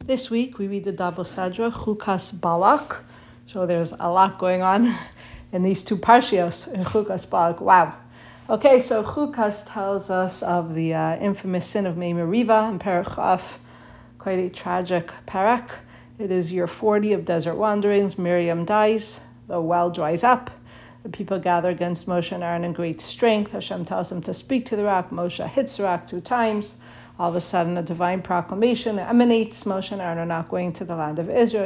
This week we read the Davos Sadra, Chukas Balak. So there's a lot going on in these two parshios in Chukas Balak. Wow. Okay, so Chukas tells us of the infamous sin of Mei Meriva in Perek Chaf, quite a tragic parak. It is year 40 of desert wanderings. Miriam dies, the well dries up. The people gather against Moshe and Aaron in great strength. Hashem tells them to speak to the rock. Moshe hits the rock 2 times. All of a sudden, a divine proclamation emanates. Moshe and Aaron are not going to the land of Israel.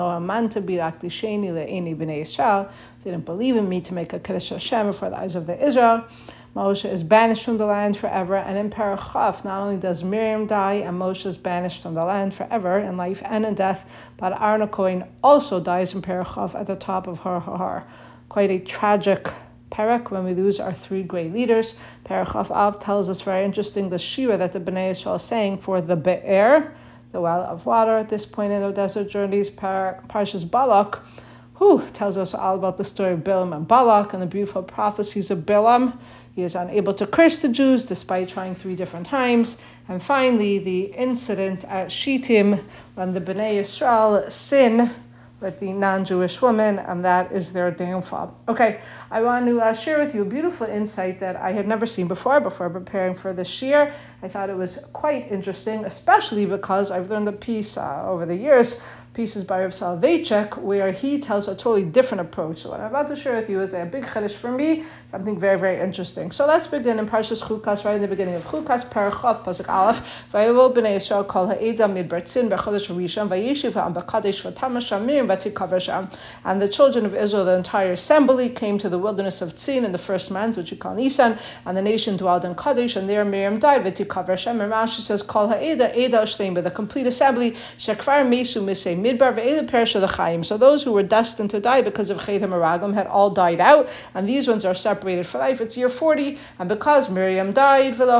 They didn't believe in me to make a Kiddush Hashem before the eyes of the Israel. Moshe is banished from the land forever. And in Perek Chaf, not only does Miriam die, and Moshe is banished from the land forever in life and in death, but Aaron HaKohen also dies in Perek Chaf at the top of Har Har. Quite a tragic Perek when we lose our 3 great leaders. Perek Chaf Av tells us very interesting the Shira that the Bnei Yisrael sang for the Be'er, the well of water. At this point in their desert journeys, Parshas Balak, tells us all about the story of Bilam and Balak and the beautiful prophecies of Bilam. He is unable to curse the Jews despite trying 3 different times. And finally, the incident at Shittim when the Bnei Yisrael sin with the non-Jewish woman, and that is their downfall. Okay, I want to share with you a beautiful insight that I had never seen before preparing for this year. I thought it was quite interesting, especially because I've learned a piece over the years, pieces by Rav Soloveitchik, where he tells a totally different approach. So what I'm about to share with you is a big chiddush for me, something very, very interesting. So let's begin in Parshas Chukas, right in the beginning of Chukas, Perek Chaf, Pasuk Aleph. Vayivol b'nei Yisrael kol ha'eda midbar tzin b'chodesh harishon vayishiv ha'am b'kadesh v'tama sham Miriam v'tikaver sham. And the children of Israel, the entire assembly, came to the wilderness of Tzin in the first month, which we call Nisan, and the nation dwelled in Kadesh, and there Miriam died v'tikaver sham. And Rashi says kol ha'eda shleim, the complete assembly shekvar mesu misei midbar ve'eda perish l'chaim. So those who were destined to die because of Chet HaMeraglim had all died out, and these ones are separated for life. It's year 40, and because Miriam died, we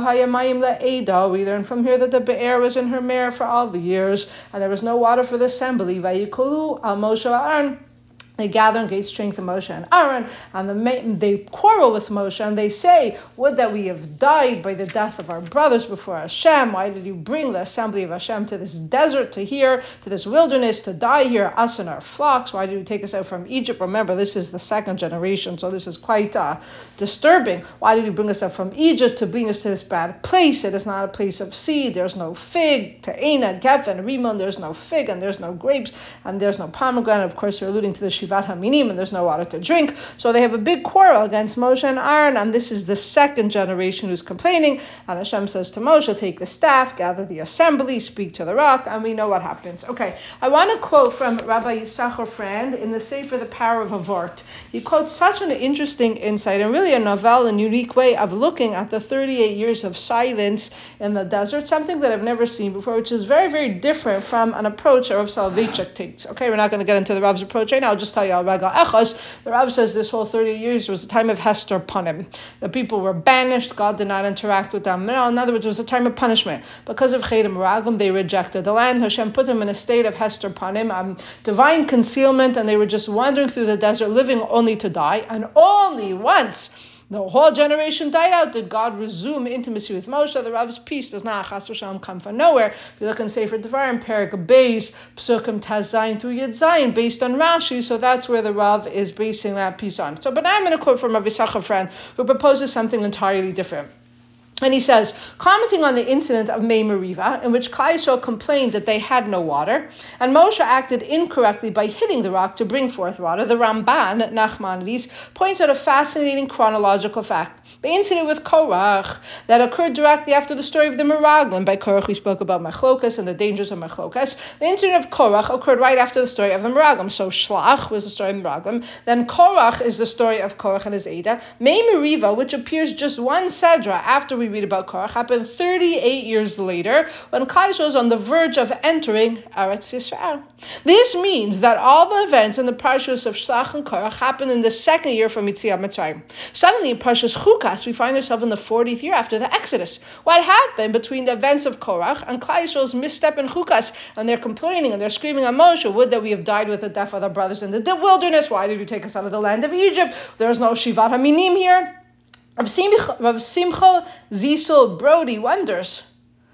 learn from here that the Be'er was in her mare for all the years, and there was no water for the assembly. Vayikolu al Moshe Aaron. They gather in great strength of Moshe and Aaron, and they quarrel with Moshe, and they say, would that we have died by the death of our brothers before Hashem. Why did you bring the assembly of Hashem to this desert, to here, to this wilderness, to die here, us and our flocks? Why did you take us out from Egypt? Remember, this is the 2nd generation, so this is quite disturbing. Why did you bring us out from Egypt to bring us to this bad place? It is not a place of seed. There's no fig, Te'ena, Geffen, Rimon. There's no fig, and there's no grapes, and there's no pomegranate. Of course, you're alluding to the Shivat HaMinim, and there's no water to drink. So they have a big quarrel against Moshe and Aaron, and this is the 2nd generation who's complaining. And Hashem says to Moshe, take the staff, gather the assembly, speak to the rock, and we know what happens. Okay, I want to quote from Rabbi Yisachar Frand in the Sefer The Power of Avort. He quotes such an interesting insight, and really a novel and unique way of looking at the 38 years of silence in the desert, something that I've never seen before, which is very, very different from an approach that Rav Soloveitchik takes. Okay, we're not going to get into the Rav's approach right now. I'll just tell you al Regal Echos. The Rav says this whole 30 years was a time of Hester Panim. The people were banished. God did not interact with them. No, in other words, it was a time of punishment. Because of Chet HaMeraglim, they rejected the land. Hashem put them in a state of Hester Panim, divine concealment, and they were just wandering through the desert, living only to die. And only once the whole generation died out did God resume intimacy with Moshe. The Rav's piece does not chas v'shalom come from nowhere. If you look in Sefer Devarim, Perek Beis, Psukim Taz Zayin through Yud Zayin, based on Rashi, so that's where the Rav is basing that piece on. So, but now I'm going to quote from Rabbi Yisachar Frand, who proposes something entirely different. And he says, commenting on the incident of Mei Meriva, in which Klal Yisrael complained that they had no water, and Moshe acted incorrectly by hitting the rock to bring forth water, the Ramban, Nachmanides, points out a fascinating chronological fact. The incident with Korach that occurred directly after the story of the Meraglim. By Korach we spoke about Machlokas and the dangers of Machlokas. The incident of Korach occurred right after the story of the Meraglim. So Shlach was the story of the Meraglim. Then Korach is the story of Korach and his Eidah. Mei Meriva, which appears just one Sedra after we read about Korach, happened 38 years later when Klal Yisrael was on the verge of entering Eretz Yisrael. This means that all the events in the parashas of Shlach and Korach happened in the 2nd year from Yetziat Mitzrayim. Suddenly in Parashas Chukas, we find ourselves in the 40th year after the Exodus. What happened between the events of Korach and Klal Yisrael's misstep in Chukas? And they're complaining and they're screaming at Moshe, would that we have died with the death of our brothers in the wilderness. Why did you take us out of the land of Egypt? There's no Shivat HaMinim here. Rav Simcha Zisel Brody wonders,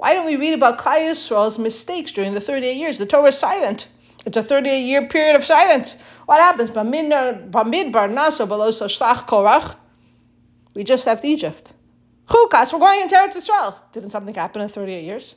Why don't we read about Klal Yisrael's mistakes during the 38 years? The Torah is silent. It's a 38-year period of silence. What happens? Bamidbar Naso Baloso Shlach Korach. We just left Egypt. Chukas, we're going into Eretz Yisrael. Didn't something happen in 38 years?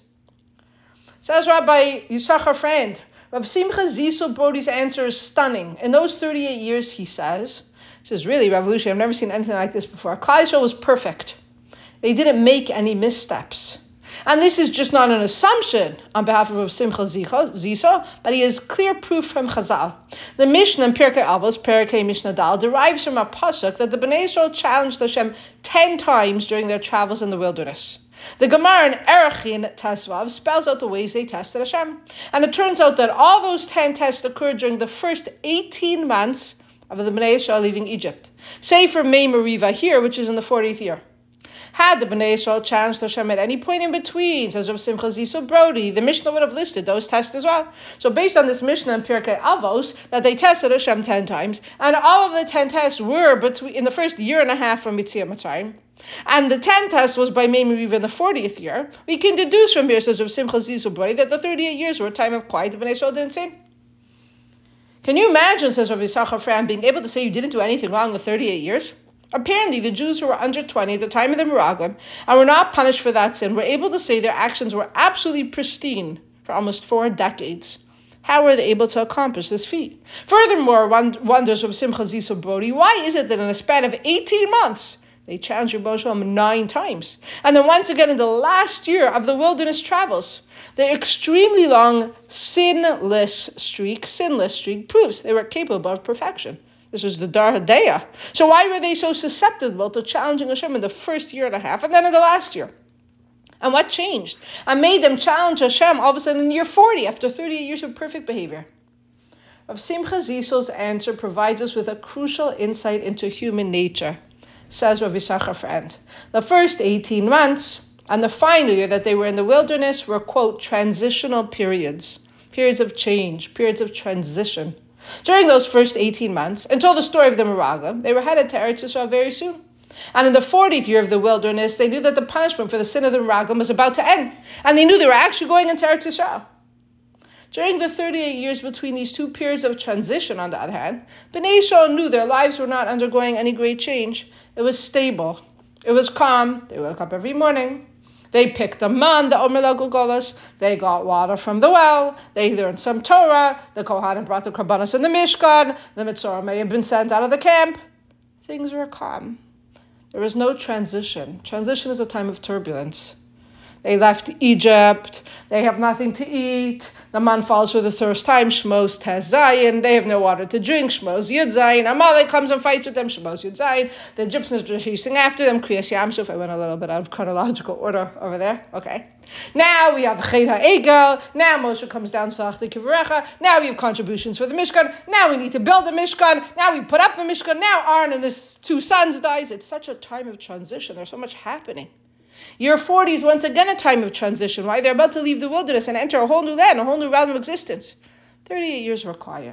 Says Rabbi Yisachar Friend, Rav Simcha Zisel Brody's answer is stunning. In those 38 years, he says, really, Rav Lushi, I've never seen anything like this before. Klal Yisrael was perfect. They didn't make any missteps. And this is just not an assumption on behalf of Rav Simcha Zisel, but he has clear proof from Chazal. The Mishnah in Pirkei Avos, Pirkei Mishnah Dal, derives from a pasuk that the Bnei Yisrael challenged Hashem 10 times during their travels in the wilderness. The Gemara in Erechim Tesvav spells out the ways they tested Hashem. And it turns out that all those 10 tests occurred during the first 18 months of the Bnei Yisrael leaving Egypt. Say for Mei Meriva here, which is in the 40th year. Had the Bnei Yisrael challenged Hashem at any point in between, says Rav Simcha Zisel Brody, the Mishnah would have listed those tests as well. So based on this Mishnah in Pirkei Avos, that they tested Hashem 10 times, and all of the 10 tests were in the first year and a half from Yetziat Mitzrayim, and the 10th test was by Mei Meriva in the 40th year, we can deduce from here, says Rav Simcha Zisel Brody, that the 38 years were a time of quiet the Bnei Yisrael didn't sin. Can you imagine, says Rav Yisachar Fran, being able to say you didn't do anything wrong in 38 years? Apparently, the Jews who were under 20 at the time of the Meraglim and were not punished for that sin were able to say their actions were absolutely pristine for almost 4 decades. How were they able to accomplish this feat? Furthermore, wonders of Simcha Zisel Brody, why is it that in a span of 18 months, they challenged Rebbe Shalom 9 times? And then once again in the last year of the wilderness travels, the extremely long sinless streak proves they were capable of perfection. This was the Dar Hadeya. So why were they so susceptible to challenging Hashem in the first year and a half and then in the last year? And what changed and made them challenge Hashem all of a sudden in year 40 after 38 years of perfect behavior? Rav Simcha Zisel's answer provides us with a crucial insight into human nature, says Rav Yisachar Friend. The first 18 months and the final year that they were in the wilderness were, quote, transitional periods of change, periods of transition. During those first 18 months, until the story of the Meraglim, they were headed to Eretz Yisrael very soon. And in the 40th year of the wilderness, they knew that the punishment for the sin of the Meraglim was about to end. And they knew they were actually going into Eretz Yisrael. During the 38 years between these two periods of transition, on the other hand, Bnei Yisrael knew their lives were not undergoing any great change. It was stable. It was calm. They woke up every morning. They picked a man, the Omer Lagugolas. They got water from the well. They learned some Torah. The Kohanim brought the Karbanos in the Mishkan. The Mitzorah may have been sent out of the camp. Things were calm. There was no transition. Transition is a time of turbulence. They left Egypt. They have nothing to eat. The man falls for the first time. Shmos Tes Zayin. They have no water to drink. Shmos Yud Zayin. Amalek comes and fights with them. Shmos Yud Zayin. The Egyptians are chasing after them. Kriyas Yamsuf. I went a little bit out of chronological order over there. Okay. Now we have the Chet HaEgel. Now Moshe comes down to Achti Kivarecha. Now we have contributions for the Mishkan. Now we need to build the Mishkan. Now we put up the Mishkan. Now Aaron and his 2 sons dies. It's such a time of transition. There's so much happening. Year 40 is once again a time of transition. Why? They're about to leave the wilderness and enter a whole new land, a whole new realm of existence. 38 years were quiet.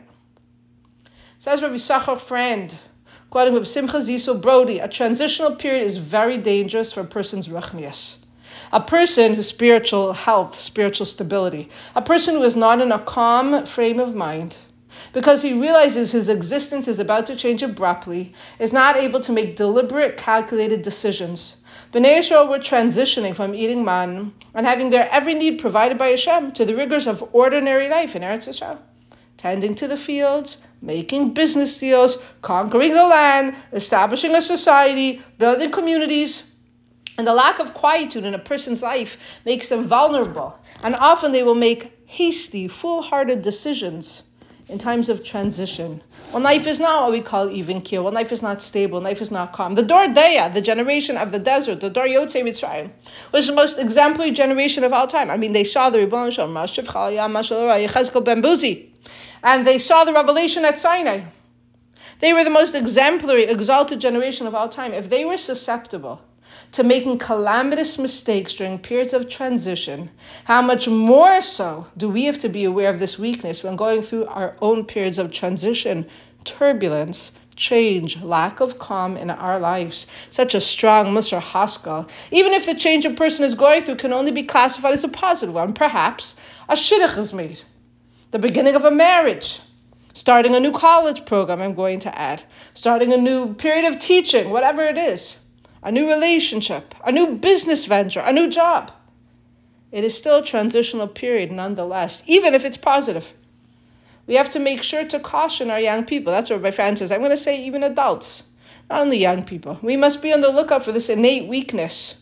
Says Rabbi Yisachar Friend, quoting with Simcha Zisel Brody, a transitional period is very dangerous for a person's ruchnius. A person whose spiritual health, spiritual stability, a person who is not in a calm frame of mind, because he realizes his existence is about to change abruptly, is not able to make deliberate, calculated decisions. Bnei Yisrael were transitioning from eating man and having their every need provided by Hashem to the rigors of ordinary life in Eretz Yisrael. Tending to the fields, making business deals, conquering the land, establishing a society, building communities. And the lack of quietude in a person's life makes them vulnerable. And often they will make hasty, foolhardy decisions in times of transition. When life is not what we call even keel, when life is not stable, when life is not calm. The Dor Deya, the generation of the desert, the Dor Yotzei Mitzrayim, was the most exemplary generation of all time. I mean, they saw the Ribbon Shalom, Mashiv Chalaya, Mashalora, Yechezkel Ben Buzi, and they saw the revelation at Sinai. They were the most exemplary, exalted generation of all time. If they were susceptible to making calamitous mistakes during periods of transition, how much more so do we have to be aware of this weakness when going through our own periods of transition turbulence, change, lack of calm in our lives. Such a strong Musar Haskell. Even if the change a person is going through can only be classified as a positive one, perhaps a shidduch is made. The beginning of a marriage. Starting a new college program, I'm going to add. Starting a new period of teaching, whatever it is. A new relationship, a new business venture, a new job. It is still a transitional period nonetheless, even if it's positive. We have to make sure to caution our young people. That's what Rabbi Francis says. I'm going to say even adults, not only young people. We must be on the lookout for this innate weakness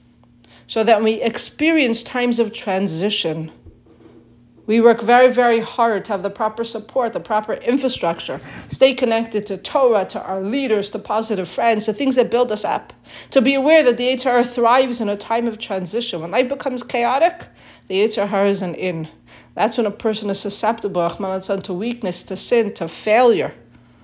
so that when we experience times of transition, we work very, very hard to have the proper support, the proper infrastructure, stay connected to Torah, to our leaders, to positive friends, to things that build us up. To be aware that the Yetzer Hara thrives in a time of transition. When life becomes chaotic, the Yetzer Hara is an in. That's when a person is susceptible, to weakness, to sin, to failure,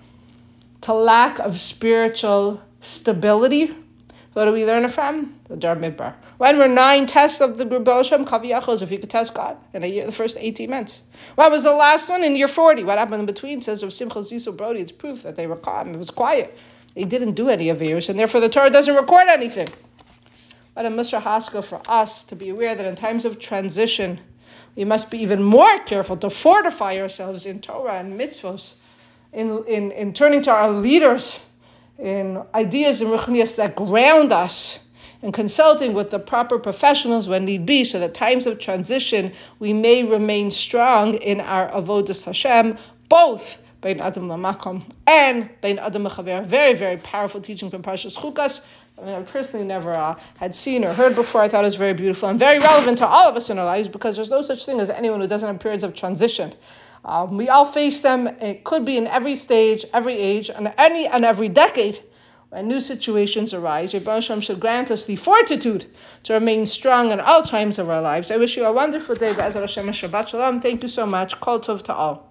to lack of spiritual stability. What do we learn it from? The Jar Midbar. When were 9 tests of the Rebbe Hashem, Kaviyachos, if you could test God in a year, the first 18 months? What was the last one? In year 40. What happened in between? Says of Simcha Zisel Brody, it's proof that they were calm. It was quiet. They didn't do any of yours, and therefore the Torah doesn't record anything. What a Musar Haskell for us to be aware that in times of transition, we must be even more careful to fortify ourselves in Torah and mitzvos, in turning to our leaders, in ideas and ruchnias that ground us, and consulting with the proper professionals when need be, so that times of transition we may remain strong in our avodas Hashem, both bein adam lamakom and bein adam lechaver. Very, very powerful teaching from Parshas Chukas. I personally never had seen or heard before. I thought it was very beautiful and very relevant to all of us in our lives, because there's no such thing as anyone who doesn't have periods of transition. We all face them. It could be in every stage, every age, and every decade. When new situations arise, Rebbe Hashem should grant us the fortitude to remain strong in all times of our lives. I wish you a wonderful day. Be'ezrat Hashem, Shabbat Shalom. Thank you so much. Kol Tov to all.